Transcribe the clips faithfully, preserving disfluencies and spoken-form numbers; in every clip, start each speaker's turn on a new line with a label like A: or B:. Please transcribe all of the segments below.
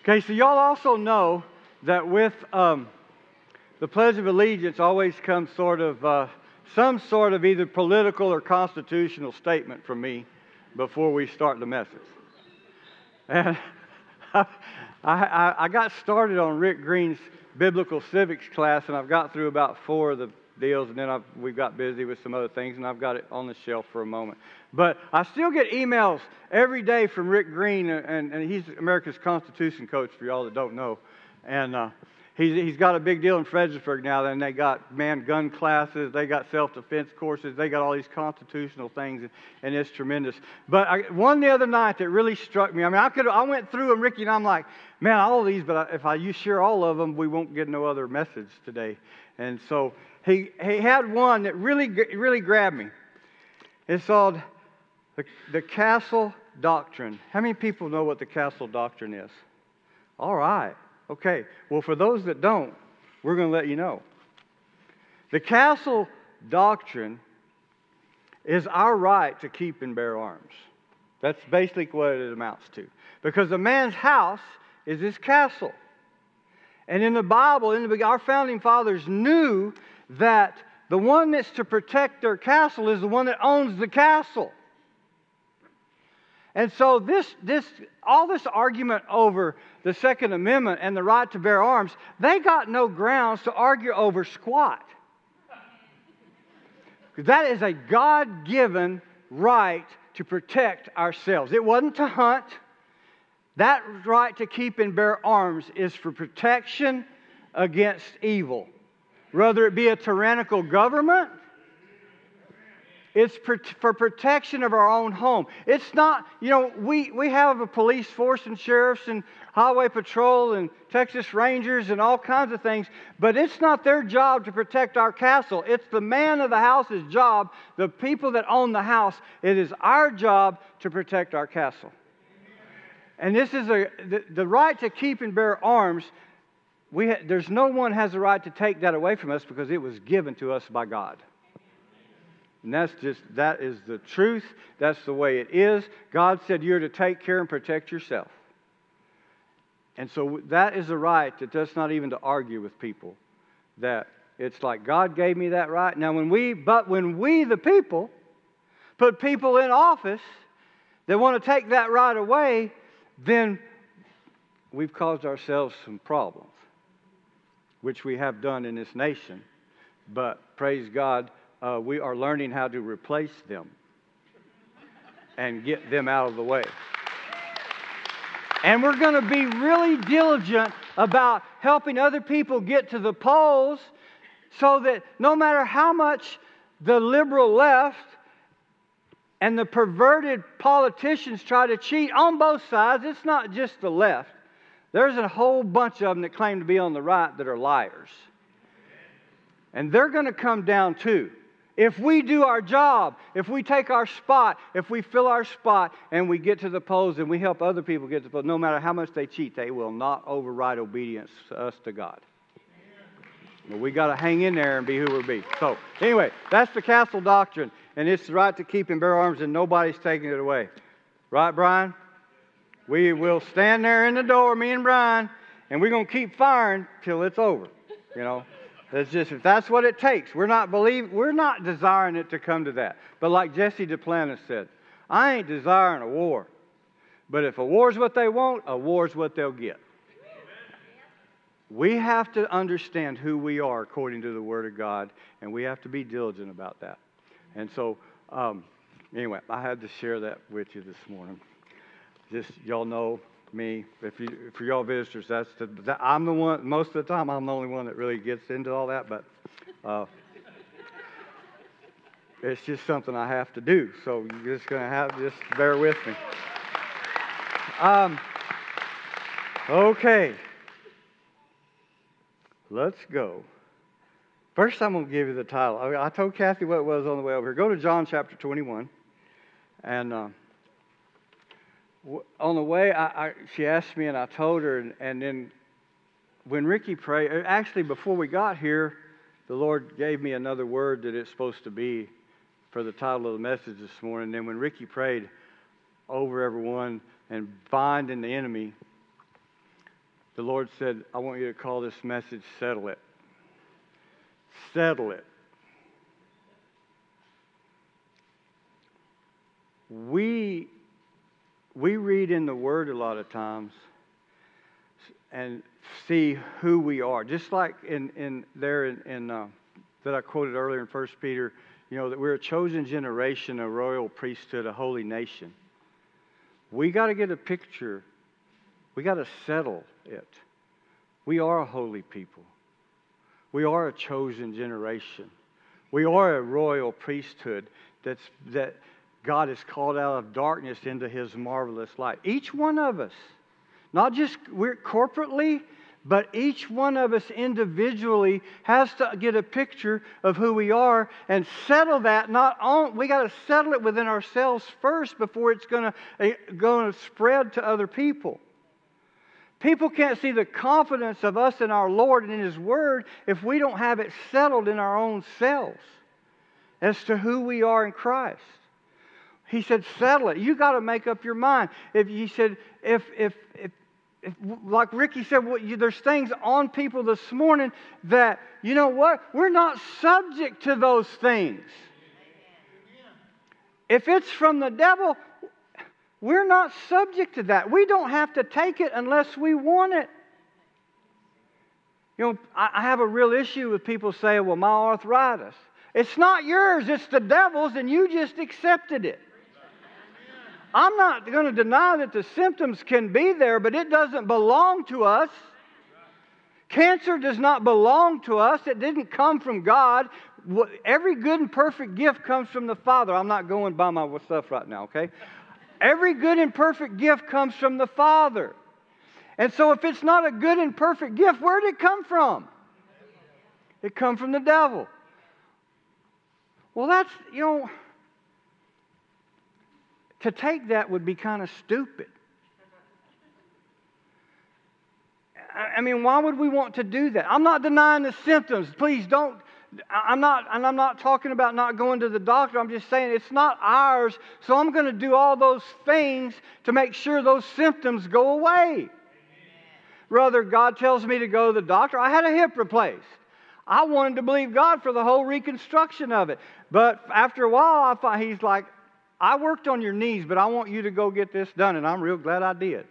A: Okay, so y'all also know that with um, the Pledge of Allegiance always comes sort of uh, some sort of either political or constitutional statement from me before we start the message. And I, I, I got started on Rick Green's Biblical Civics class, and I've got through about four of the deals, and then I've, we've got busy with some other things, and I've got it on the shelf for a moment. But I still get emails every day from Rick Green, and, and he's America's Constitution coach for y'all that don't know. And uh, he's, he's got a big deal in Fredericksburg now, and they got man gun classes, they got self-defense courses, they got all these constitutional things, and, and it's tremendous. But I, one the other night that really struck me, I mean, I could I went through them, Ricky, and I'm like, man, all of these, but if I you share all of them, we won't get no other message today. And so he he had one that really really grabbed me. It's called the, the Castle Doctrine. How many people know what the Castle Doctrine is? All right. Okay. Well, for those that don't, we're going to let you know. The Castle Doctrine is our right to keep and bear arms. That's basically what it amounts to. Because a man's house is his castle. And in the Bible, in the, our founding fathers knew that the one that's to protect their castle is the one that owns the castle. And so this, this, all this argument over the Second Amendment and the right to bear arms, they got no grounds to argue over squat. That is a God-given right to protect ourselves. It wasn't to hunt. That right to keep and bear arms is for protection against evil. Whether it be a tyrannical government, it's for protection of our own home. It's not, you know, we, we have a police force and sheriffs and highway patrol and Texas Rangers and all kinds of things, but it's not their job to protect our castle. It's the man of the house's job, the people that own the house. It is our job to protect our castle. And this is a the, the right to keep and bear arms. We ha, there's no one has the right to take that away from us because it was given to us by God. And that's just, that is the truth. That's the way it is. God said you're to take care and protect yourself. And so that is a right that that's not even to argue with people. That it's like God gave me that right. Now when we, but when we the people put people in office that want to take that right away, then we've caused ourselves some problems, which we have done in this nation. But praise God, Uh, we are learning how to replace them and get them out of the way. And we're going to be really diligent about helping other people get to the polls so that no matter how much the liberal left and the perverted politicians try to cheat on both sides, it's not just the left. There's a whole bunch of them that claim to be on the right that are liars. And they're going to come down too. If we do our job, if we take our spot, if we fill our spot and we get to the polls and we help other people get to the polls, no matter how much they cheat, they will not override obedience to us to God. But we got to hang in there and be who we be. So anyway, that's the Castle Doctrine, and it's the right to keep and bear arms, and nobody's taking it away. Right, Brian? We will stand there in the door, me and Brian, and we're going to keep firing till it's over, you know. It's just, if that's what it takes, we're not believe, we're not desiring it to come to that. But like Jesse Duplantis said, I ain't desiring a war. But if a war's what they want, a war's what they'll get. We have to understand who we are according to the Word of God, and we have to be diligent about that. And so, um, anyway, I had to share that with you this morning. Just, y'all know me, if you, for y'all visitors, that's the, that, I'm the one, most of the time I'm the only one that really gets into all that, but uh, it's just something I have to do, so you're just going to have, just bear with me. Um, okay, let's go. First I'm going to give you the title. I, I told Kathy what it was on the way over here. Go to John chapter twenty-one, and uh, on the way, I, I, she asked me, and I told her, and, and then when Ricky prayed, actually before we got here, the Lord gave me another word that it's supposed to be for the title of the message this morning. And then when Ricky prayed over everyone and binding the enemy, the Lord said, I want you to call this message Settle It. Settle it. We, we read in the Word a lot of times and see who we are. Just like in, in there in, in uh, that I quoted earlier in First Peter, you know, that we're a chosen generation, a royal priesthood, a holy nation. We got to get a picture. We got to settle it. We are a holy people. We are a chosen generation. We are a royal priesthood that's, that God has called out of darkness into His marvelous light. Each one of us, not just we're corporately, but each one of us individually has to get a picture of who we are and settle that. Not on, we got to settle it within ourselves first before it's going to going to spread to other people. People can't see the confidence of us in our Lord and in His Word if we don't have it settled in our own selves as to who we are in Christ. He said, settle it. You got to make up your mind. If He said, if if if, if like Ricky said, well, you, there's things on people this morning that, you know what? We're not subject to those things. If it's from the devil, we're not subject to that. We don't have to take it unless we want it. You know, I have a real issue with people saying, well, my arthritis. It's not yours, it's the devil's, and you just accepted it. I'm not going to deny that the symptoms can be there, but it doesn't belong to us. Cancer does not belong to us. It didn't come from God. Every good and perfect gift comes from the Father. I'm not going by my stuff right now, okay? Every good and perfect gift comes from the Father. And so if it's not a good and perfect gift, where did it come from? It come from the devil. Well, that's, you know, to take that would be kind of stupid. I mean, why would we want to do that? I'm not denying the symptoms. Please don't. I'm not, and I'm not talking about not going to the doctor. I'm just saying it's not ours. So I'm going to do all those things to make sure those symptoms go away. Amen. Rather, God tells me to go to the doctor. I had a hip replaced. I wanted to believe God for the whole reconstruction of it. But after a while, I find He's like, I worked on your knees, but I want you to go get this done. And I'm real glad I did.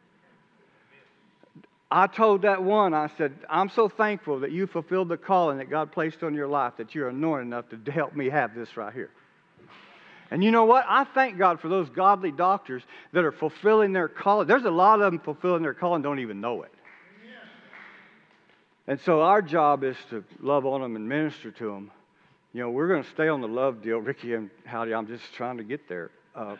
A: I told that one, I said, I'm so thankful that you fulfilled the calling that God placed on your life, that you're anointed enough to help me have this right here. And you know what? I thank God for those godly doctors that are fulfilling their calling. There's a lot of them fulfilling their calling and don't even know it. And so our job is to love on them and minister to them. You know, we're going to stay on the love deal. Ricky and Howdy, I'm just trying to get there. Uh,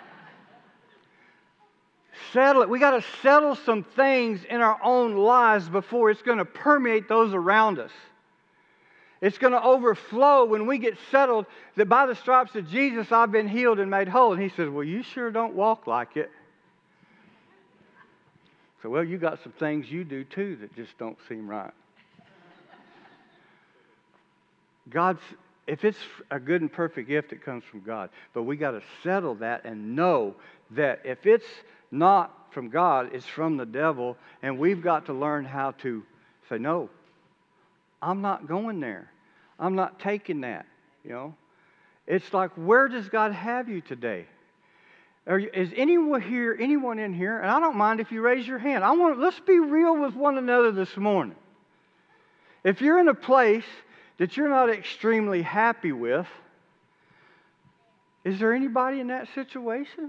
A: Settle it. We got to settle some things in our own lives before it's going to permeate those around us. It's going to overflow when we get settled that by the stripes of Jesus I've been healed and made whole. And He says, well, you sure don't walk like it. So, well, you got some things you do too that just don't seem right. God's, if it's a good and perfect gift, it comes from God. But we got to settle that and know that if it's not from God, it's from the devil, and we've got to learn how to say, no, I'm not going there. I'm not taking that, you know. It's like, where does God have you today? Are you, is anyone here, anyone in here, and I don't mind if you raise your hand. I want, let's be real with one another this morning. If you're in a place that you're not extremely happy with, is there anybody in that situation?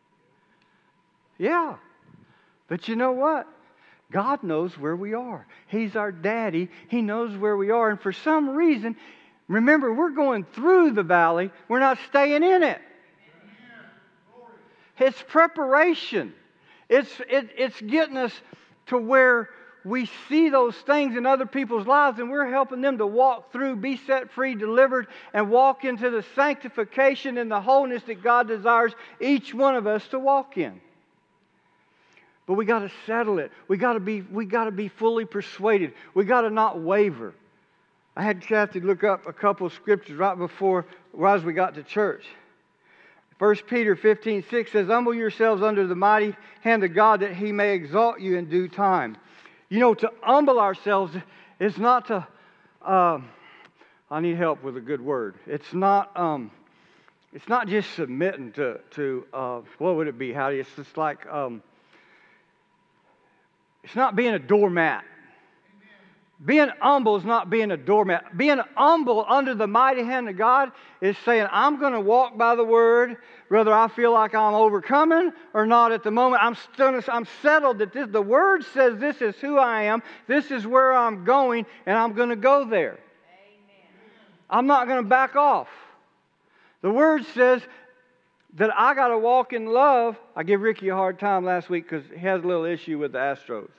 A: Yeah. But you know what? God knows where we are. He's our daddy. He knows where we are. And for some reason, remember, we're going through the valley. We're not staying in it. It's preparation. It's, it, it's getting us to where we see those things in other people's lives and we're helping them to walk through, be set free, delivered, and walk into the sanctification and the wholeness that God desires each one of us to walk in. But we got to settle it. We got to be we got to be fully persuaded. We got to not waver. I had Kathy look up a couple of scriptures right before right as we got to church. First Peter fifteen six says, humble yourselves under the mighty hand of God that He may exalt you in due time. You know, to humble ourselves is not to, uh, I need help with a good word. It's not, um, it's not just submitting to, to uh, what would it be, Howdy? It's just like, um, it's not being a doormat. Being humble is not being a doormat. Being humble under the mighty hand of God is saying, I'm going to walk by the Word, whether I feel like I'm overcoming or not at the moment. I'm still, I'm settled that this, the Word says this is who I am, this is where I'm going, and I'm going to go there. Amen. I'm not going to back off. The Word says that I got to walk in love. I gave Ricky a hard time last week because he has a little issue with the Astros.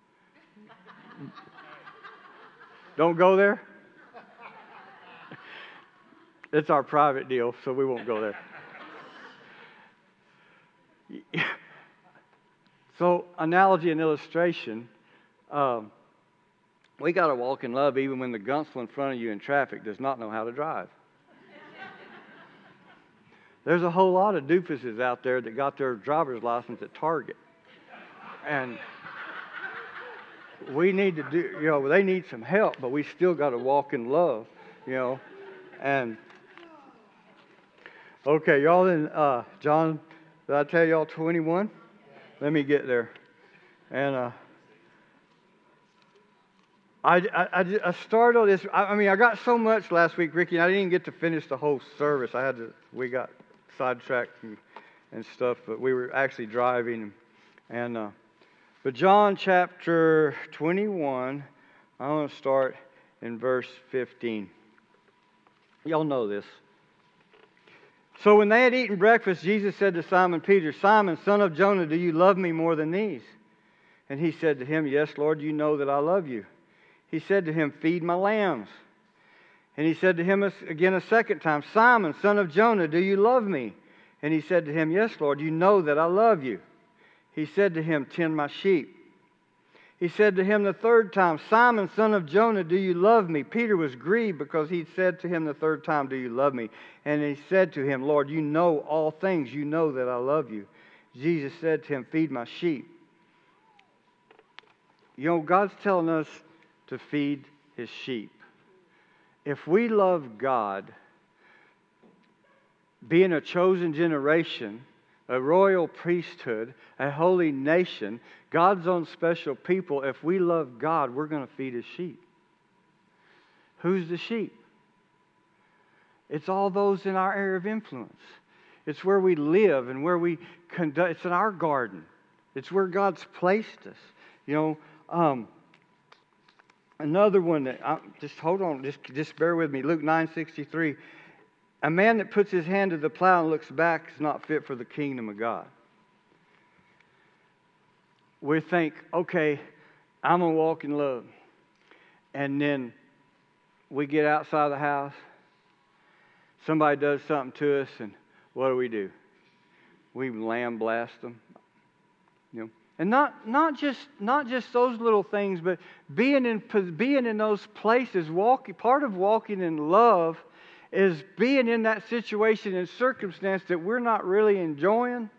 A: Don't go there. It's our private deal, so we won't go there. So, analogy and illustration, um, we got to walk in love even when the gunsel in front of you in traffic does not know how to drive. There's a whole lot of doofuses out there that got their driver's license at Target. And we need to do, you know, they need some help, but we still got to walk in love, you know. And, okay, y'all in, uh, John, did I tell y'all twenty-one? Let me get there. And uh, I, I, I started this, I, I mean, I got so much last week, Ricky, and I didn't even get to finish the whole service. I had to, we got sidetracked and, and stuff, but we were actually driving. And, uh, but John chapter twenty-one, I'm going to start in verse fifteen. Y'all know this. So when they had eaten breakfast, Jesus said to Simon Peter, Simon, son of Jonah, do you love me more than these? And he said to him, yes, Lord, you know that I love you. He said to him, feed my lambs. And he said to him again a second time, Simon, son of Jonah, do you love me? And he said to him, yes, Lord, you know that I love you. He said to him, tend my sheep. He said to him the third time, Simon, son of Jonah, do you love me? Peter was grieved because he said to him the third time, do you love me? And he said to him, Lord, you know all things. You know that I love you. Jesus said to him, feed my sheep. You know, God's telling us to feed His sheep. If we love God, being a chosen generation, a royal priesthood, a holy nation, God's own special people, if we love God, we're going to feed His sheep. Who's the sheep? It's all those in our area of influence. It's where we live and where we conduct. It's in our garden. It's where God's placed us. You know, um, another one that, I, just hold on, just, just bear with me. Luke nine sixty-three. A man that puts his hand to the plow and looks back is not fit for the kingdom of God. We think, okay, I'm going to walk in love. And then we get outside the house. Somebody does something to us, and what do we do? We lamb blast them. You know, and not not just not just those little things, but being in being in those places, walking. Part of walking in love is being in that situation and circumstance that we're not really enjoying.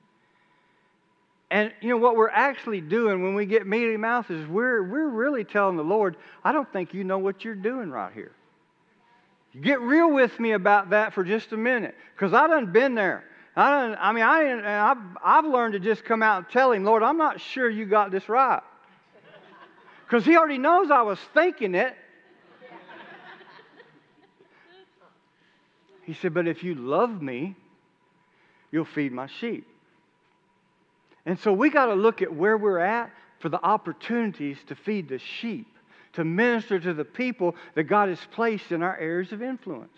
A: And you know what we're actually doing when we get mealy mouths is we're we're really telling the Lord, I don't think you know what you're doing right here. Get real with me about that for just a minute, because I done been there. I done, I mean, I I've, I've learned to just come out and tell Him, Lord, I'm not sure you got this right, because He already knows I was thinking it. He said, but if you love me, you'll feed my sheep. And so we got to look at where we're at for the opportunities to feed the sheep, to minister to the people that God has placed in our areas of influence.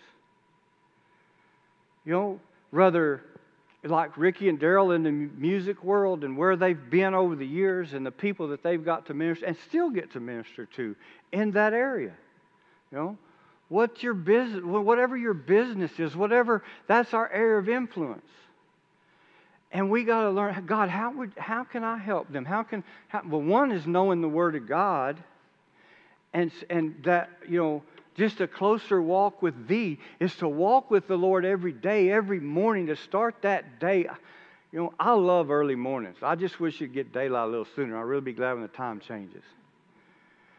A: You know, rather like Ricky and Daryl in the music world and where they've been over the years and the people that they've got to minister and still get to minister to in that area. You know, what's your business, whatever your business is, whatever, that's our area of influence. And we got to learn, God, how would, how can I help them? How can, how, well, one is knowing the Word of God, and and that, you know, just a closer walk with Thee is to walk with the Lord every day, every morning, to start that day. You know, I love early mornings. I just wish you'd get daylight a little sooner. I'll really be glad when the time changes.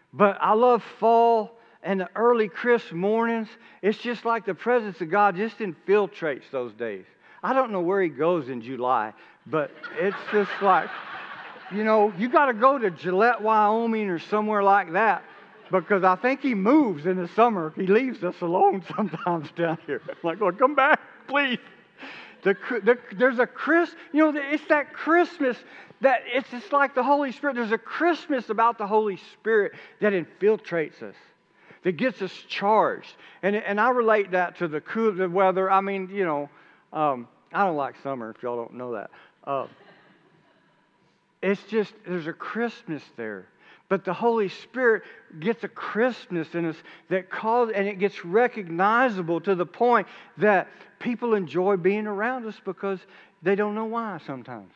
A: But I love fall and the early crisp mornings. It's just like the presence of God just infiltrates those days. I don't know where He goes in July, but it's just like, you know, you got to go to Gillette, Wyoming or somewhere like that, because I think He moves in the summer. He leaves us alone sometimes down here. I'm like, Lord, come back, please. The, the, there's a Chris, you know, it's that Christmas that it's just like the Holy Spirit. There's a Christmas about the Holy Spirit that infiltrates us, that gets us charged. And, and I relate that to the cool the weather. I mean, you know, um, I don't like summer, if y'all don't know that. Uh, it's just, there's a crispness there. But the Holy Spirit gets a crispness in us that calls, and it gets recognizable to the point that people enjoy being around us because they don't know why sometimes.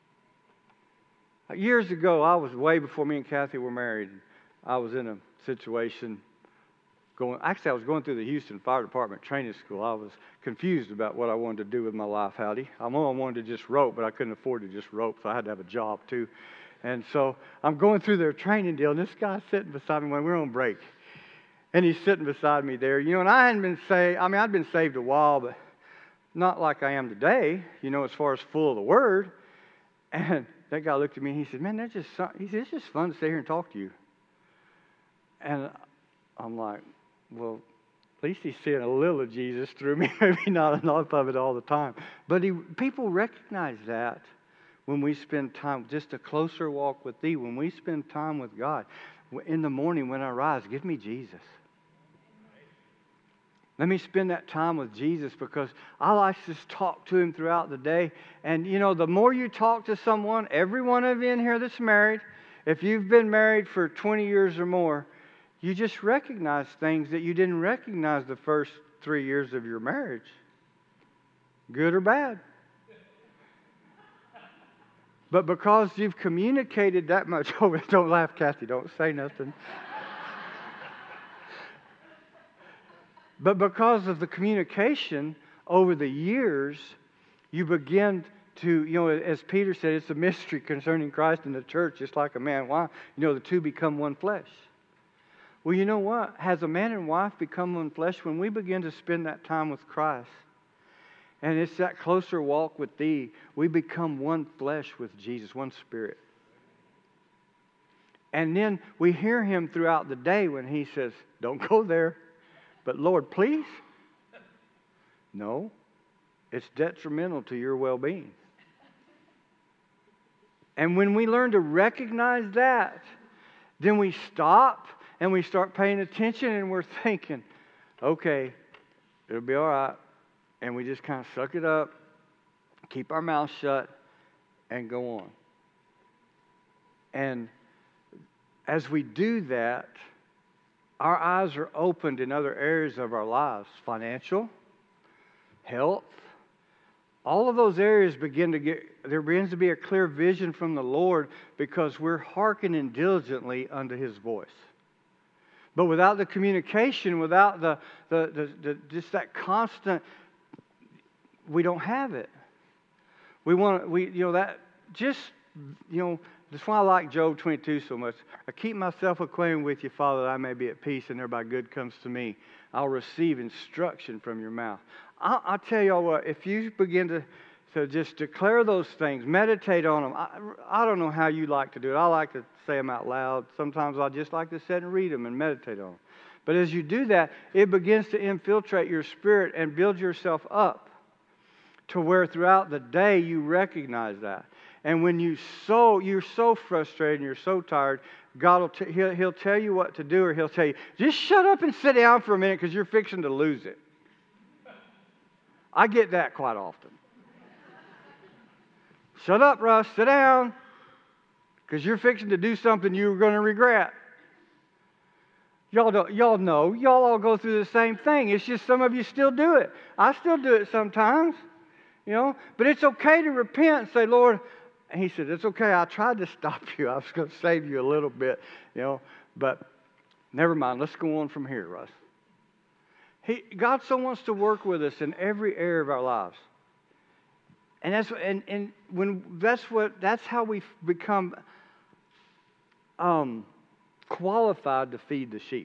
A: Years ago, I was way before me and Kathy were married. I was in a situation going, actually I was going through the Houston Fire Department training school. I was confused about what I wanted to do with my life, howdy. I know I wanted to just rope, but I couldn't afford to just rope, so I had to have a job too. And so I'm going through their training deal, and this guy's sitting beside me when we're on break. And he's sitting beside me there. You know, and I hadn't been saved. I mean, I'd been saved a while, but not like I am today, you know, as far as full of the Word. And that guy looked at me, and he said, man, that's just, he said, it's just fun to stay here and talk to you. And I'm like, well, at least he's seeing a little of Jesus through me, maybe not enough of it all the time. But he, people recognize that. When we spend time, just a closer walk with Thee, when we spend time with God, in the morning when I rise, give me Jesus. Let me spend that time with Jesus, because I like to just talk to Him throughout the day. And, you know, the more you talk to someone, every one of you in here that's married, if you've been married for twenty years or more, you just recognize things that you didn't recognize the first three years of your marriage, good or bad. But because you've communicated that much over, don't laugh, Kathy, don't say nothing. But because of the communication over the years, you begin to, you know, as Peter said, it's a mystery concerning Christ and the church, just like a man and wife. You know, the two become one flesh. Well, you know what? Has a man and wife become one flesh when we begin to spend that time with Christ? And it's that closer walk with Thee. We become one flesh with Jesus, one spirit. And then we hear Him throughout the day when He says, don't go there. But Lord, please? No. It's detrimental to your well-being. And when we learn to recognize that, then we stop and we start paying attention and we're thinking, okay, it'll be all right. And we just kind of suck it up, keep our mouth shut, and go on. And as we do that, our eyes are opened in other areas of our lives. Financial, health, all of those areas begin to get, there begins to be a clear vision from the Lord because we're hearkening diligently unto His voice. But without the communication, without the, the, the, the just that constant, we don't have it. We want we you know that just you know that's why I like Job twenty-two so much. I keep myself acquainted with you, Father, that I may be at peace, and thereby good comes to me. I'll receive instruction from your mouth. I, I'll tell y'all what, if you begin to to just declare those things, meditate on them. I, I don't know how you like to do it. I like to say them out loud. Sometimes I just like to sit and read them and meditate on them. But as you do that, it begins to infiltrate your spirit and build yourself up to where throughout the day you recognize that. And when you so you're so frustrated and you're so tired, God will t- he'll, he'll tell you what to do, or He'll tell you, just shut up and sit down for a minute because you're fixing to lose it. I get that quite often. Shut up, Russ, sit down, because you're fixing to do something you're going to regret. Y'all don't, y'all know, y'all all go through the same thing. It's just some of you still do it. I still do it sometimes. You know, but it's okay to repent and say, Lord, and He said, it's okay, I tried to stop you. I was going to save you a little bit, you know, but never mind. Let's go on from here, Russ. He, God so wants to work with us in every area of our lives. And that's and, and when that's what that's how we become um, qualified to feed the sheep.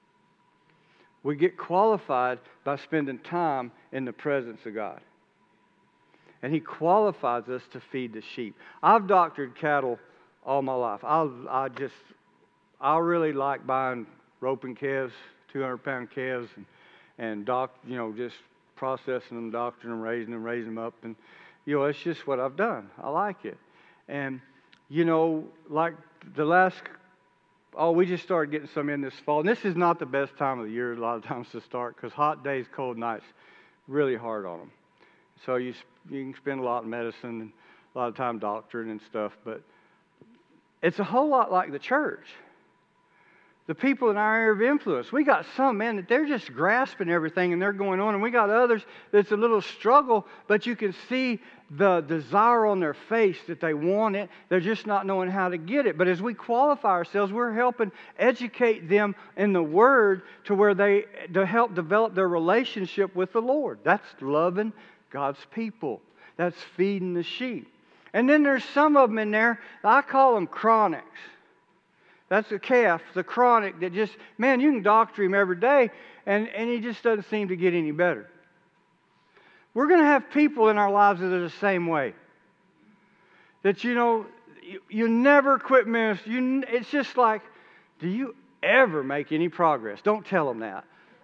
A: We get qualified by spending time in the presence of God. And He qualifies us to feed the sheep. I've doctored cattle all my life. I I just, I really like buying roping calves, two hundred pound calves, and, and doc, you know, just processing them, doctoring them, raising them, raising them up. And, you know, it's just what I've done. I like it. And, you know, like the last, oh, we just started getting some in this fall. And this is not the best time of the year a lot of times to start, because hot days, cold nights, really hard on them. So you you can spend a lot in medicine and a lot of time doctoring and stuff, but it's a whole lot like the church. The people in our area of influence, we got some, man, that they're just grasping everything and they're going on, and we got others that's a little struggle, but you can see the desire on their face that they want it. They're just not knowing how to get it. But as we qualify ourselves, we're helping educate them in the Word to where they, to help develop their relationship with the Lord. That's loving God's people. That's feeding the sheep. And then there's some of them in there, I call them chronics. That's a calf, the chronic that just, man, you can doctor him every day, and, and he just doesn't seem to get any better. We're going to have people in our lives that are the same way. That, you know, you, you never quit ministry. You, it's just like, do you ever make any progress? Don't tell them that.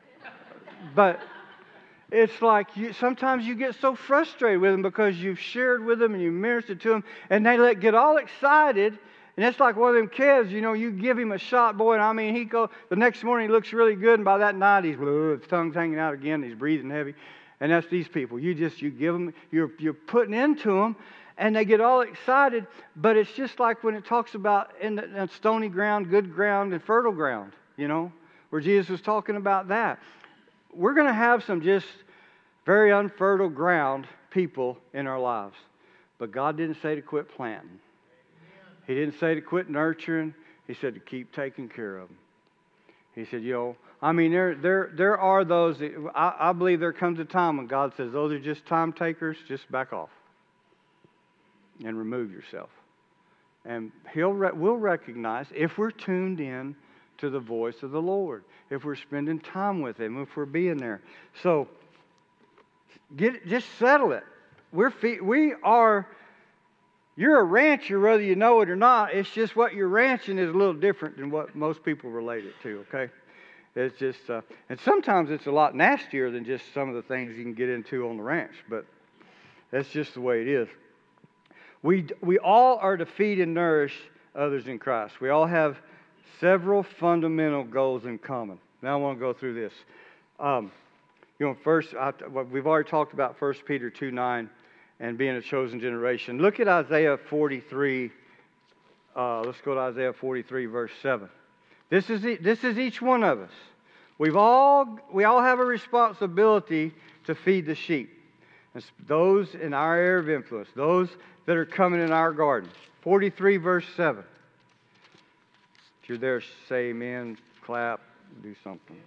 A: But it's like you, sometimes you get so frustrated with them because you've shared with them and you've ministered to them, and they let get all excited. And it's like one of them kids, you know, you give him a shot, boy, and I mean, he go the next morning he looks really good, and by that night he's blue, his tongue's hanging out again, he's breathing heavy. And that's these people. You just, you give them, you're, you're putting into them, and they get all excited, but it's just like when it talks about in, the, in stony ground, good ground, and fertile ground, you know, where Jesus was talking about that. We're going to have some just very unfertile ground people in our lives. But God didn't say to quit planting. He didn't say to quit nurturing. He said to keep taking care of them. He said, you know, I mean, there there there are those, that, I, I believe there comes a time when God says, those are just time takers, just back off and remove yourself. And he'll re- we'll recognize if we're tuned in to the voice of the Lord, if we're spending time with Him, if we're being there. So, get just settle it. We're fe- we are, you're a rancher whether you know it or not. It's just what you're ranching is a little different than what most people relate it to, okay? It's just, uh, and sometimes it's a lot nastier than just some of the things you can get into on the ranch, but that's just the way it is. We, we all are to feed and nourish others in Christ. We all have several fundamental goals in common. Now I want to go through this. Um, you know, first, I, we've already talked about First Peter two nine and being a chosen generation. Look at Isaiah forty-three. Uh, let's go to Isaiah forty-three, verse seven. This is this is each one of us. We've all we all have a responsibility to feed the sheep. It's those in our area of influence, those that are coming in our garden. forty-three, verse seven. If you're there, say amen, clap, do something.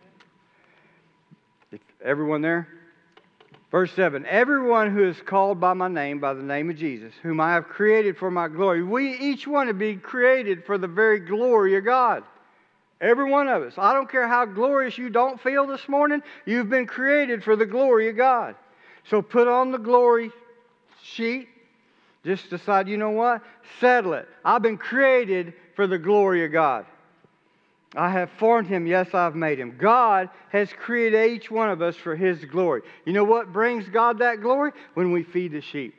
A: If everyone there? Verse seven, everyone who is called by my name, by the name of Jesus, whom I have created for my glory. We each want to be created for the very glory of God. Every one of us. I don't care how glorious you don't feel this morning, you've been created for the glory of God. So put on the glory sheet. Just decide, you know what? Settle it. I've been created for the glory of God. I have formed him. Yes, I've made him. God has created each one of us for His glory. You know what brings God that glory? When we feed the sheep.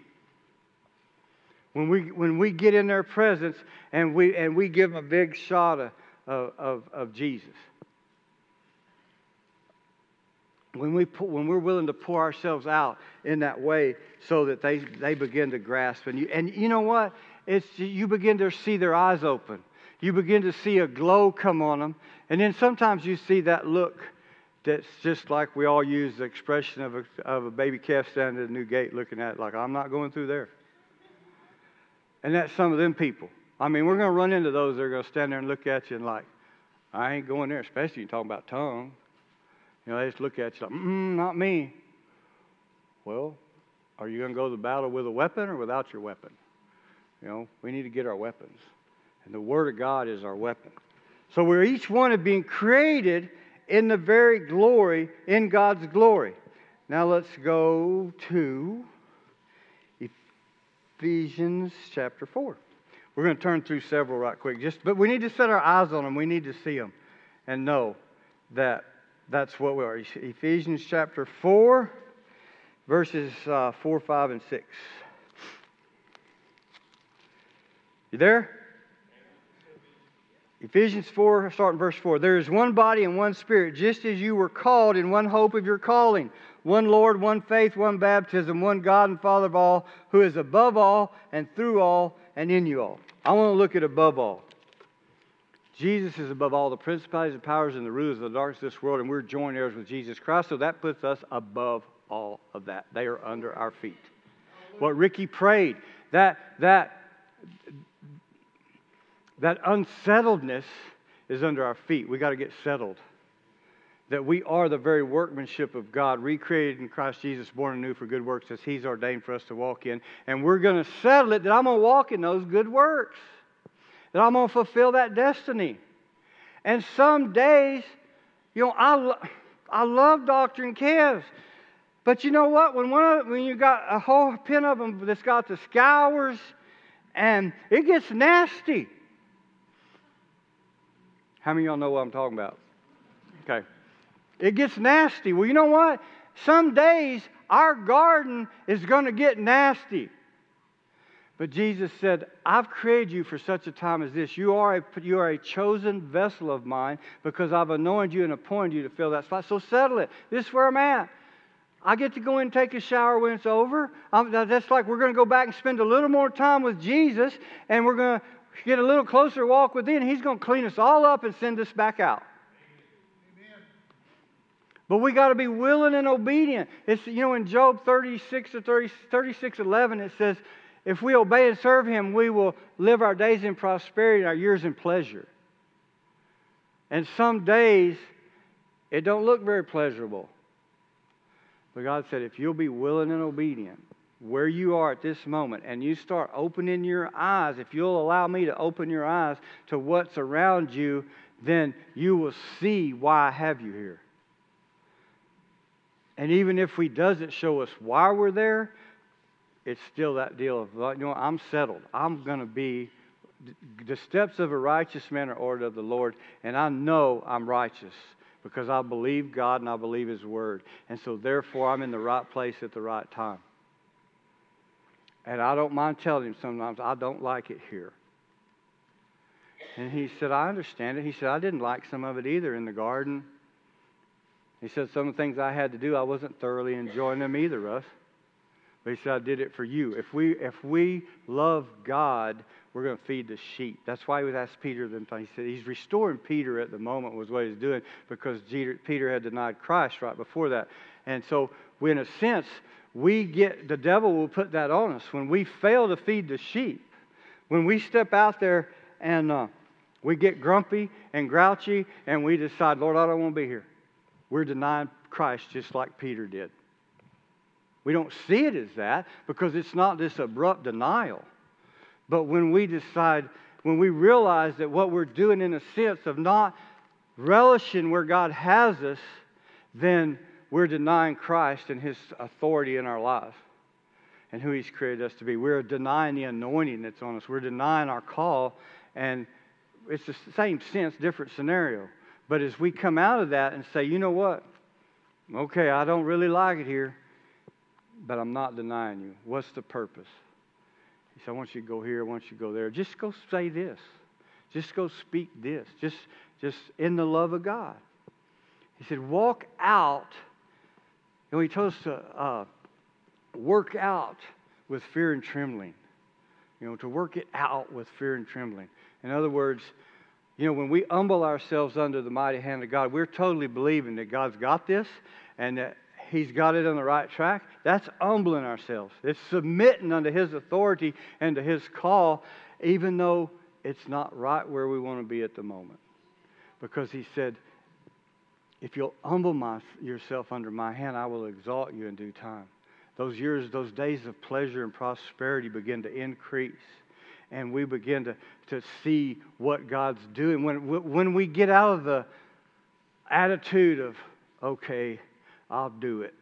A: When we when we get in their presence and we and we give them a big shot of, of, of, of Jesus. When we put, when we're willing to pour ourselves out in that way, so that they they begin to grasp, and you and you know what? It's you begin to see their eyes open. You begin to see a glow come on them. And then sometimes you see that look that's just like we all use the expression of a, of a baby calf standing at a new gate looking at it like, I'm not going through there. And that's some of them people. I mean, we're going to run into those that are going to stand there and look at you and like, I ain't going there, especially you talking about tongue. You know, they just look at you like, mm, not me. Well, are you going to go to the battle with a weapon or without your weapon? You know, we need to get our weapons. And the Word of God is our weapon. So we're each one of being created in the very glory, in God's glory. Now let's go to Ephesians chapter four. We're going to turn through several right quick, just but we need to set our eyes on them. We need to see them and know that that's what we are. Ephesians chapter four, verses uh, four, five, and six. You there? Ephesians four, starting verse four. There is one body and one Spirit, just as you were called in one hope of your calling. One Lord, one faith, one baptism, one God and Father of all, who is above all and through all and in you all. I want to look at above all. Jesus is above all the principalities and powers and the rulers of the darkness of this world, and we're joint heirs with Jesus Christ, so that puts us above all of that. They are under our feet. What Ricky prayed, that that that unsettledness is under our feet. We got to get settled. That we are the very workmanship of God, recreated in Christ Jesus, born anew for good works as He's ordained for us to walk in. And we're going to settle it that I'm going to walk in those good works. That I'm going to fulfill that destiny. And some days, you know, I, lo- I love Doctor and Kev. But you know what? When one of, when you got a whole pen of them that's got the scours, and it gets nasty. How many of y'all know what I'm talking about? Okay. It gets nasty. Well, you know what? Some days our garden is going to get nasty. But Jesus said, I've created you for such a time as this. You are a, you are a chosen vessel of mine because I've anointed you and appointed you to fill that spot. So settle it. This is where I'm at. I get to go in and take a shower when it's over. I'm, that's like we're going to go back and spend a little more time with Jesus, and we're going to get a little closer walk with Him. He's going to clean us all up and send us back out. Amen. But we got to be willing and obedient. It's, you know, in Job thirty-six or thirty, thirty-six eleven, it says, if we obey and serve Him, we will live our days in prosperity and our years in pleasure. And some days, it don't look very pleasurable. But God said, if you'll be willing and obedient, where you are at this moment, and you start opening your eyes, if you'll allow me to open your eyes to what's around you, then you will see why I have you here. And even if He doesn't show us why we're there, it's still that deal of, you know, I'm settled. I'm going to be, the steps of a righteous man are ordered of the Lord, and I know I'm righteous because I believe God and I believe His Word. And so therefore I'm in the right place at the right time. And I don't mind telling Him sometimes, I don't like it here. And He said, I understand it. He said, I didn't like some of it either in the garden. He said, some of the things I had to do, I wasn't thoroughly enjoying them either, Russ. But He said, I did it for you. If we if we love God, we're going to feed the sheep. That's why He was asked Peter. Then He said He's restoring Peter at the moment was what He's doing because Peter had denied Christ right before that. And so, we, in a sense, we get the devil will put that on us when we fail to feed the sheep. When we step out there and uh, we get grumpy and grouchy and we decide, Lord, I don't want to be here. We're denying Christ just like Peter did. We don't see it as that because it's not this abrupt denial. But when we decide, when we realize that what we're doing in a sense of not relishing where God has us, then we're denying Christ and His authority in our life and who He's created us to be. We're denying the anointing that's on us. We're denying our call, and it's the same sense, different scenario. But as we come out of that and say, you know what? Okay, I don't really like it here, but I'm not denying you. What's the purpose? He said, I want you to go here, I want you to go there. Just go say this. Just go speak this. Just, just in the love of God. He said, walk out. You know, He told us to uh, work out with fear and trembling. You know, to work it out with fear and trembling. In other words, you know, when we humble ourselves under the mighty hand of God, we're totally believing that God's got this and that He's got it on the right track. That's humbling ourselves. It's submitting unto His authority and to His call, even though it's not right where we want to be at the moment. Because He said, if you'll humble my, yourself under my hand, I will exalt you in due time. Those years, those days of pleasure and prosperity begin to increase. and we begin to, to see what God's doing. When, when we get out of the attitude of, okay, I'll do it.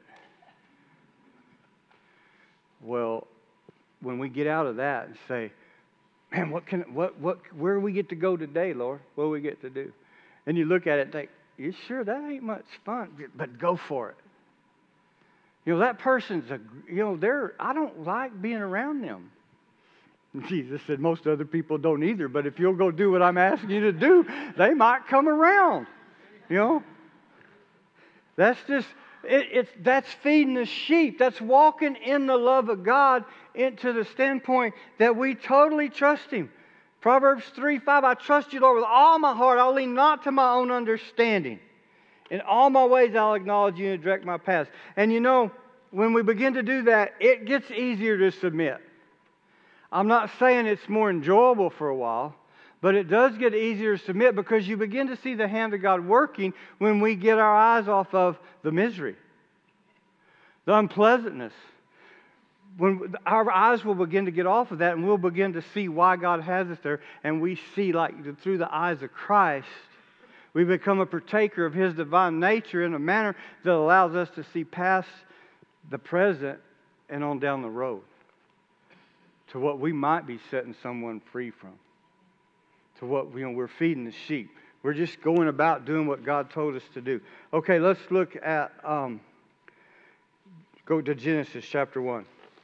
A: Well, when we get out of that and say, man, what can, what, what, where do we get to go today, Lord? What do we get to do? And you look at it and think, you sure that ain't much fun? But go for it. You know, that person's a, you know, they're, I don't like being around them. Jesus said most other people don't either, but if you'll go do what I'm asking you to do, they might come around. You know? That's just, it, it's, that's feeding the sheep. That's walking in the love of God into the standpoint that we totally trust Him. Proverbs three five, I trust you, Lord, with all my heart. I'll lean not to my own understanding. In all my ways I'll acknowledge you and direct my paths. And you know, when we begin to do that, it gets easier to submit. I'm not saying it's more enjoyable for a while, but it does get easier to submit because you begin to see the hand of God working when we get our eyes off of the misery, the unpleasantness. When our eyes will begin to get off of that, and we'll begin to see why God has us there, and we see like through the eyes of Christ, we become a partaker of His divine nature in a manner that allows us to see past the present and on down the road to what we might be setting someone free from, to what, you know, we're feeding the sheep. We're just going about doing what God told us to do. Okay, let's look at, um, go to Genesis chapter one.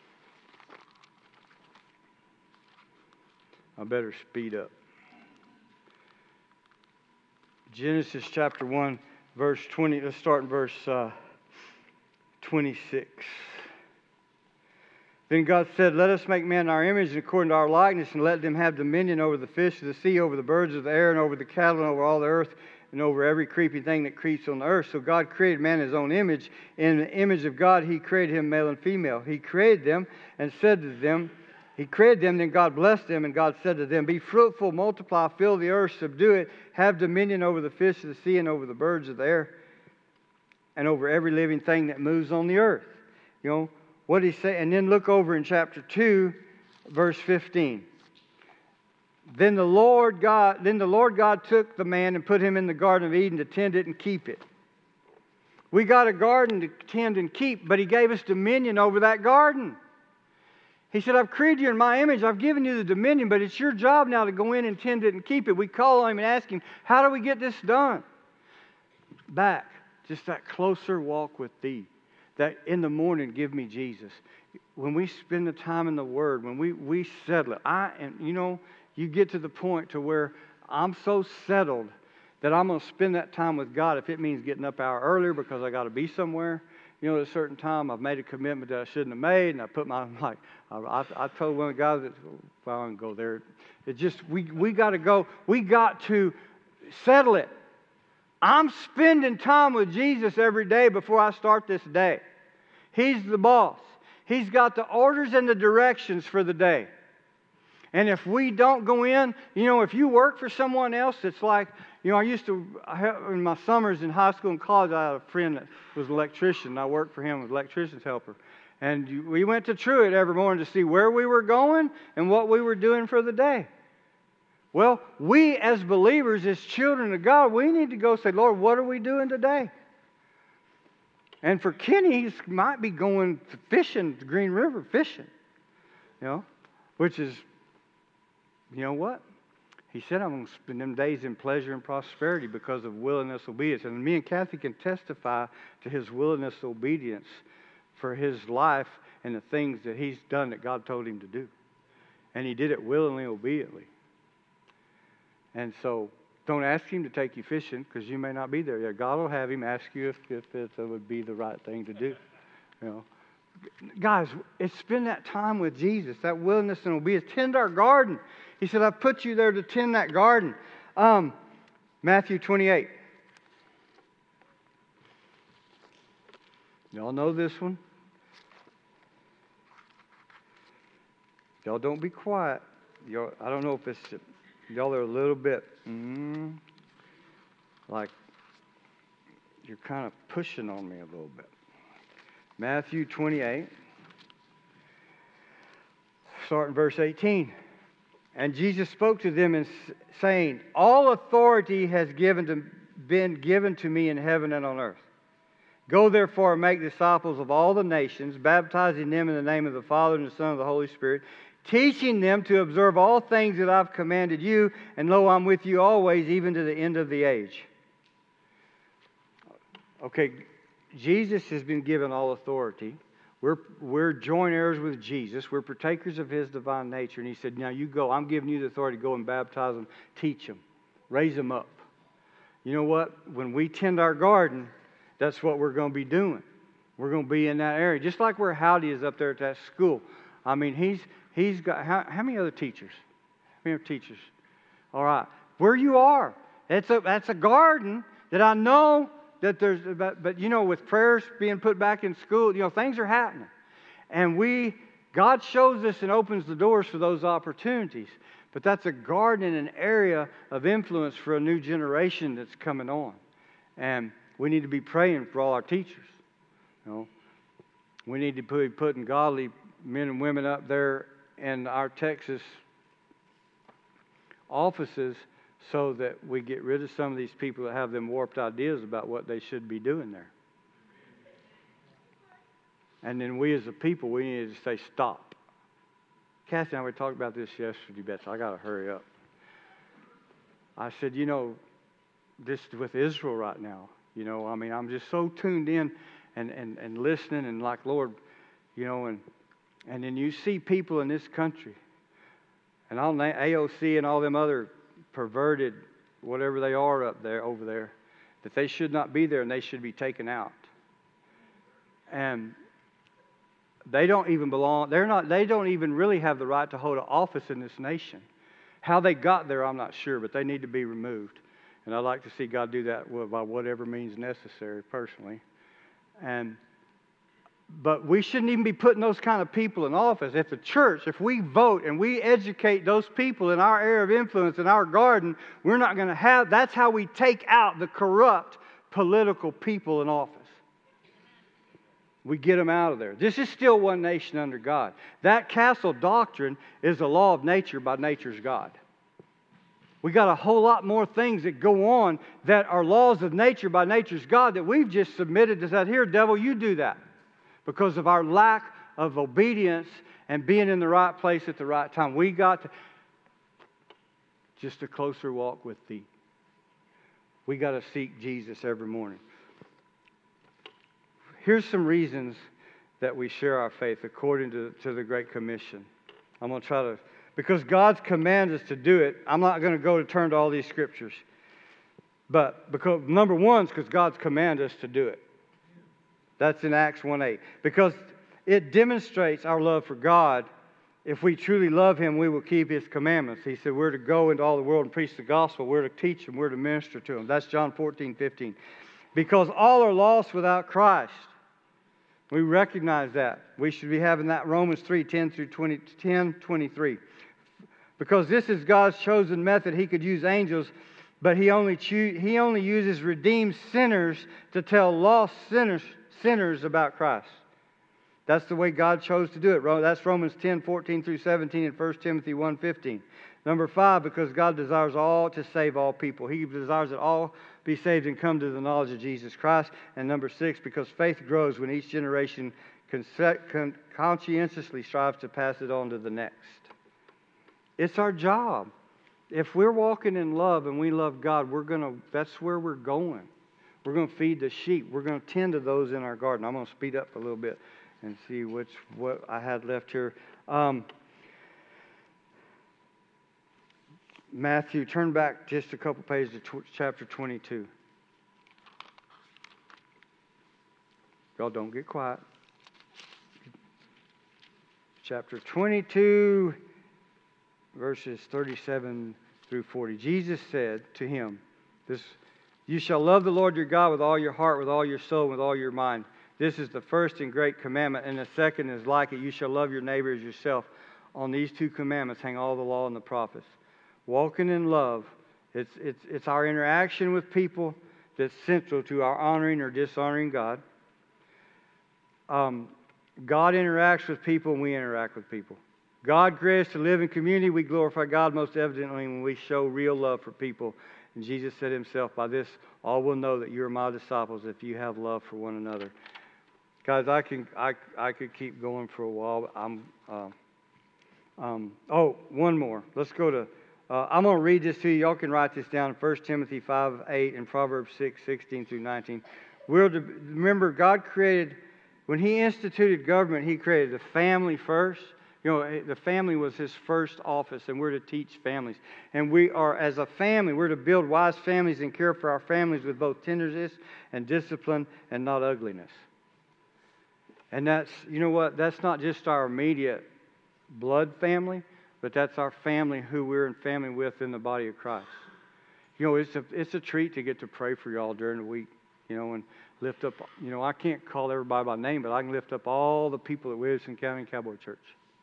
A: I better speed up. Genesis chapter one, verse twenty. Let's start in verse uh, twenty-six. Then God said, let us make man in our image and according to our likeness, and let them have dominion over the fish of the sea, over the birds of the air, and over the cattle, and over all the earth, and over every creeping thing that creeps on the earth. So God created man in His own image. In the image of God He created him, male and female. He created them and said to them, He created them, then God blessed them, and God said to them, be fruitful, multiply, fill the earth, subdue it, have dominion over the fish of the sea, and over the birds of the air, and over every living thing that moves on the earth. You know, what did He say? And then look over in chapter two, verse fifteen. Then the Lord God, then the Lord God took the man and put him in the Garden of Eden to tend it and keep it. We got a garden to tend and keep, but He gave us dominion over that garden. He said, I've created you in my image. I've given you the dominion, but it's your job now to go in and tend it and keep it. We call on Him and ask Him, how do we get this done? Back, just that closer walk with Thee. That in the morning, give me Jesus. When we spend the time in the Word, when we, we settle it, I and you know, you get to the point to where I'm so settled that I'm going to spend that time with God if it means getting up an hour earlier because I got to be somewhere. You know, at a certain time, I've made a commitment that I shouldn't have made, and I put my, like, I, I told one of the guys that, well, I don't go there. It just, we, we got to go, we got to settle it. I'm spending time with Jesus every day before I start this day. He's the boss. He's got the orders and the directions for the day. And if we don't go in, you know, if you work for someone else, it's like, you know, I used to, I have, in my summers in high school and college, I had a friend that was an electrician. I worked for him as an electrician's helper. And you, we went to Truett every morning to see where we were going and what we were doing for the day. Well, we as believers, as children of God, we need to go say, Lord, what are we doing today? And for Kenny, he might be going fishing, the Green River fishing, you know, which is, you know what? He said, I'm going to spend them days in pleasure and prosperity because of willingness, obedience. And me and Kathy can testify to his willingness, obedience for his life and the things that he's done that God told him to do. And he did it willingly, obediently. And so don't ask him to take you fishing because you may not be there yet. God will have him ask you if, if it would be the right thing to do. You know, guys, it's spend that time with Jesus, that willingness and obedience. Tend our garden. He said, I've put you there to tend that garden. Um, Matthew twenty-eight. Y'all know this one? Y'all don't be quiet. Y'all, I don't know if it's... Y'all are a little bit, mm, like you're kind of pushing on me a little bit. Matthew twenty-eight, starting verse eighteen. And Jesus spoke to them and saying, all authority has given to, been given to me in heaven and on earth. Go therefore and make disciples of all the nations, baptizing them in the name of the Father and the Son and the Holy Spirit, teaching them to observe all things that I've commanded you, and lo, I'm with you always, even to the end of the age. Okay, Jesus has been given all authority. We're, we're joint heirs with Jesus. We're partakers of His divine nature. And He said, now you go. I'm giving you the authority to go and baptize them, teach them, raise them up. You know what? When we tend our garden, that's what we're going to be doing. We're going to be in that area. Just like where Howdy is up there at that school. I mean, he's he's got, how, how many other teachers? How many other teachers? All right. Where you are. It's a, that's a garden that I know that there's, but, but you know, with prayers being put back in school, you know, things are happening. And we, God shows us and opens the doors for those opportunities. But that's a garden and an area of influence for a new generation that's coming on. And we need to be praying for all our teachers. You know, we need to be putting godly men and women up there in our Texas offices so that we get rid of some of these people that have them warped ideas about what they should be doing there. And then we as a people, we need to say, stop. Kathy and I were talking about this yesterday, Betsy. I got to hurry up. I said, you know, this with Israel right now, you know, I mean, I'm just so tuned in and, and, and listening and like, Lord, you know, and and then you see people in this country, and all A O C and all them other perverted, whatever they are up there, over there, that they should not be there and they should be taken out. And they don't even belong, they're not, they don't even really have the right to hold an office in this nation. How they got there, I'm not sure, but they need to be removed. And I'd like to see God do that by whatever means necessary, personally. And But we shouldn't even be putting those kind of people in office. If the church, if we vote and we educate those people in our area of influence, in our garden, we're not going to have, that's how we take out the corrupt political people in office. We get them out of there. This is still one nation under God. That castle doctrine is the law of nature by nature's God. We got a whole lot more things that go on that are laws of nature by nature's God that we've just submitted to that. Here, devil, you do that. Because of our lack of obedience and being in the right place at the right time. We got to, just a closer walk with Thee. We got to seek Jesus every morning. Here's some reasons that we share our faith according to, to the Great Commission. I'm going to try to, because God's commanded us to do it, I'm not going to go to turn to all these scriptures. But because number one is because God's commanded us to do it. That's in Acts one eight. Because it demonstrates our love for God. If we truly love Him, we will keep His commandments. He said we're to go into all the world and preach the gospel. We're to teach them. We're to minister to them. That's John fourteen fifteen. Because all are lost without Christ. We recognize that. We should be having that Romans three ten through twenty, ten twenty-three. Because this is God's chosen method. He could use angels, but He only, choo- he only uses redeemed sinners to tell lost sinners sinners about Christ. That's the way God chose to do it. That's Romans ten fourteen through seventeen and First Timothy one fifteen. Number five, because God desires all to save all people. He desires that all be saved and come to the knowledge of Jesus Christ. And number six, because faith grows when each generation conscientiously strives to pass it on to the next. It's our job. If we're walking in love and we love God, we're gonna. That's where we're going. We're going to feed the sheep. We're going to tend to those in our garden. I'm going to speed up a little bit and see which what I had left here. Um, Matthew, turn back just a couple pages to tw- chapter twenty-two. Y'all don't get quiet. Chapter twenty-two, verses thirty-seven through forty. Jesus said to him, "This, you shall love the Lord your God with all your heart, with all your soul, with all your mind. This is the first and great commandment, and the second is like it. You shall love your neighbor as yourself. On these two commandments hang all the law and the prophets." Walking in love, it's, it's, it's our interaction with people that's central to our honoring or dishonoring God. Um, God interacts with people and we interact with people. God created us to live in community. We glorify God most evidently when we show real love for people. And Jesus said himself, by this all will know that you are my disciples if you have love for one another. Guys, I can I I could keep going for a while. But I'm uh, um, oh one more. Let's go to. Uh, I'm going to read this to you. Y'all can write this down. First Timothy five eight and Proverbs six sixteen through nineteen. We're to remember God created when He instituted government. He created the family first. You know, the family was His first office, and we're to teach families. And we are, as a family, we're to build wise families and care for our families with both tenderness and discipline and not ugliness. And that's, you know what, that's not just our immediate blood family, but that's our family who we're in family with in the body of Christ. You know, it's a, it's a treat to get to pray for y'all during the week, you know, and lift up, you know, I can't call everybody by name, but I can lift up all the people at Williamson County Cowboy Church.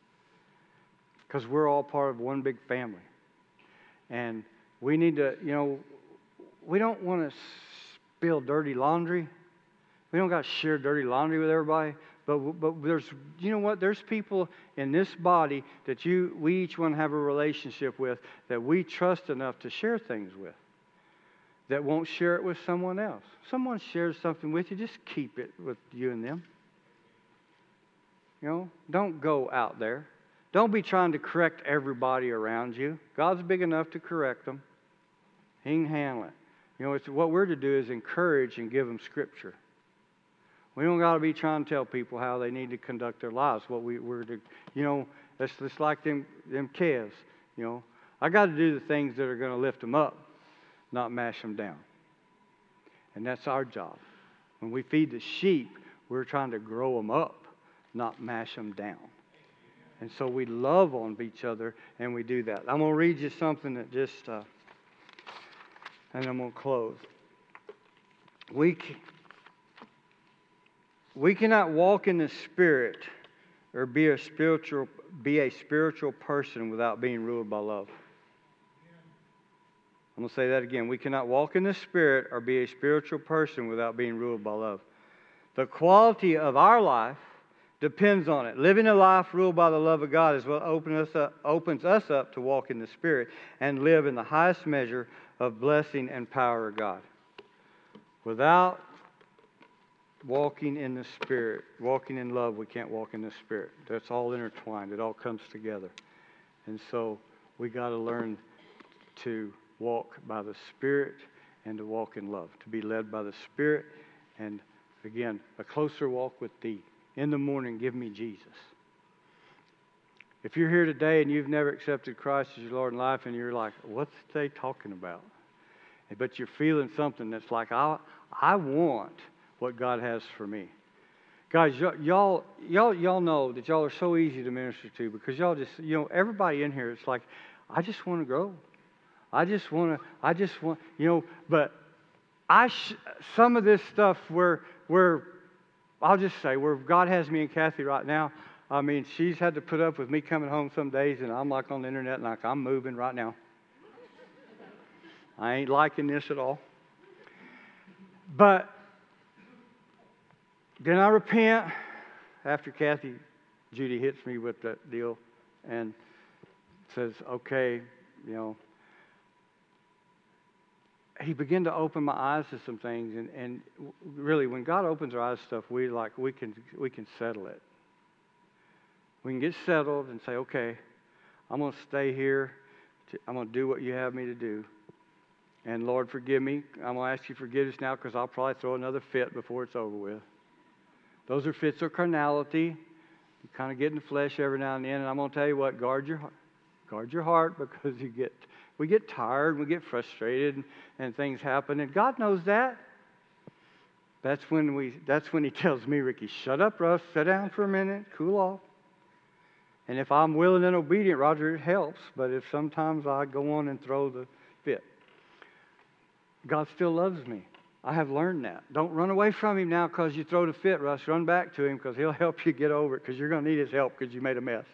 A: Because we're all part of one big family. And we need to, you know, we don't want to spill dirty laundry. We don't got to share dirty laundry with everybody. But but there's, you know what, there's people in this body that you we each one have a relationship with that we trust enough to share things with, that won't share it with someone else. Someone shares something with you, just keep it with you and them. You know, don't go out there. Don't be trying to correct everybody around you. God's big enough to correct them. He can handle it. You know, it's, what we're to do is encourage and give them Scripture. We don't got to be trying to tell people how they need to conduct their lives. What we, we're to, you know, it's just like them, them calves. You know, I got to do the things that are going to lift them up, not mash them down. And that's our job. When we feed the sheep, we're trying to grow them up, not mash them down. And so we love on each other, and we do that. I'm going to read you something that just, uh, and I'm going to close. We. Can, We cannot walk in the Spirit or be a spiritual be a spiritual person without being ruled by love. I'm going to say that again. We cannot walk in the Spirit or be a spiritual person without being ruled by love. The quality of our life depends on it. Living a life ruled by the love of God is what open us up, opens us up to walk in the Spirit and live in the highest measure of blessing and power of God. Without walking in the Spirit, walking in love, we can't walk in the Spirit. That's all intertwined. It all comes together. And so we got to learn to walk by the Spirit and to walk in love, to be led by the Spirit. And again, a closer walk with Thee. In the morning, give me Jesus. If you're here today and you've never accepted Christ as your Lord and life, and you're like, what's they talking about? But you're feeling something that's like, I, I want what God has for me. Guys, y- y'all, y'all, y'all know that y'all are so easy to minister to because y'all just, you know, everybody in here, it's like, I just want to grow. I just want to, I just want, you know, but I, sh- some of this stuff where, where, I'll just say, where God has me and Kathy right now, I mean, she's had to put up with me coming home some days and I'm like on the internet and like, I'm moving right now. I ain't liking this at all. But then I repent after Kathy, Judy hits me with that deal and says, okay, you know. He began to open my eyes to some things, and, and really, when God opens our eyes to stuff, we like we can we can settle it. We can get settled and say, okay, I'm going to stay here. To, I'm going to do what you have me to do. And Lord, forgive me. I'm going to ask you forgiveness now because I'll probably throw another fit before it's over with. Those are fits of carnality. You kind of get in the flesh every now and then. And I'm going to tell you what, guard your heart. Guard your heart because you get we get tired, we get frustrated, and, and things happen. And God knows that. That's when we. That's when He tells me, Ricky, shut up, Russ. Sit down for a minute. Cool off. And if I'm willing and obedient, Roger, it helps. But if sometimes I go on and throw the fit, God still loves me. I have learned that. Don't run away from Him now because you throw the fit, Russ. Run back to Him because He'll help you get over it because you're going to need His help because you made a mess.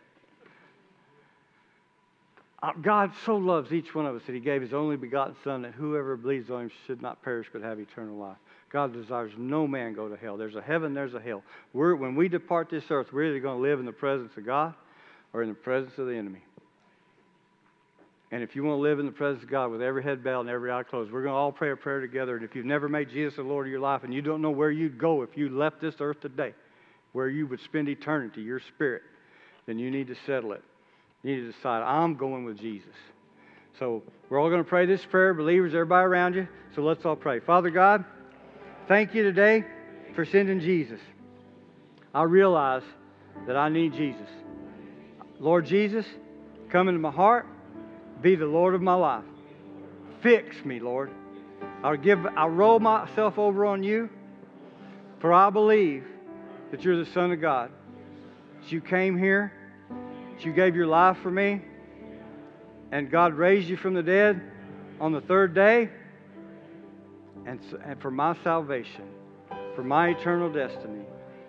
A: God so loves each one of us that He gave His only begotten Son that whoever believes on Him should not perish but have eternal life. God desires no man go to hell. There's a heaven, there's a hell. We're, when we depart this earth, we're either going to live in the presence of God or in the presence of the enemy. And if you want to live in the presence of God with every head bowed and every eye closed, we're going to all pray a prayer together. And if you've never made Jesus the Lord of your life and you don't know where you'd go if you left this earth today, where you would spend eternity, your spirit, then you need to settle it. You need to decide, I'm going with Jesus. So we're all going to pray this prayer, believers, everybody around you. So let's all pray. Father God, thank you today for sending Jesus. I realize that I need Jesus. Lord Jesus, come into my heart. Be the Lord of my life. Fix me, Lord. I'll give, I'll roll myself over on you, for I believe that you're the Son of God. That you came here, that you gave your life for me, and God raised you from the dead on the third day, and, and for my salvation, for my eternal destiny.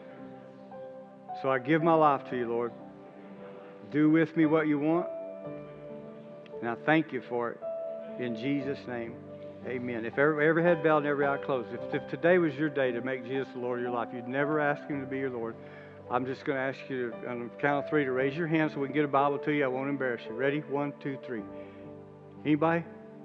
A: So I give my life to you, Lord. Do with me what you want. And I thank you for it. In Jesus' name, amen. If every, every head bowed and every eye closed, if, if today was your day to make Jesus the Lord of your life, you'd never ask Him to be your Lord, I'm just going to ask you to, on the count of three, to raise your hand so we can get a Bible to you. I won't embarrass you. Ready? One, two, three. Anybody?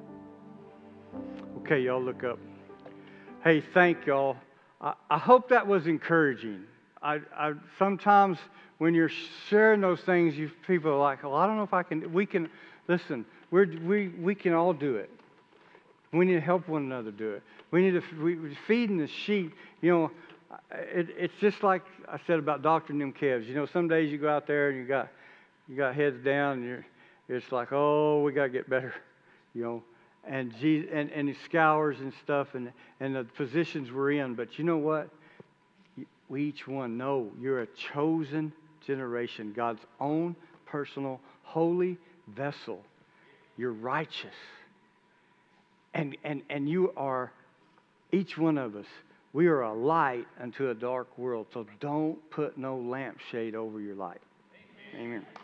A: Okay, y'all look up. Hey, thank y'all. I, I hope that was encouraging. I, I sometimes when you're sharing those things, you people are like, "Oh, I don't know if I can." We can listen. We're, we we can all do it. We need to help one another do it. We need to we, feeding the sheep. You know, it, it's just like I said about doctoring them calves. You know, some days you go out there and you got you got heads down, and you're it's like, oh, we got to get better. You know, and Jesus, and and He scours and stuff, and and the positions we're in. But you know what? We each one know you're a chosen generation, God's own personal holy vessel. You're righteous. And, and, and you are, each one of us, we are a light unto a dark world. So don't put no lampshade over your light. Amen. Amen.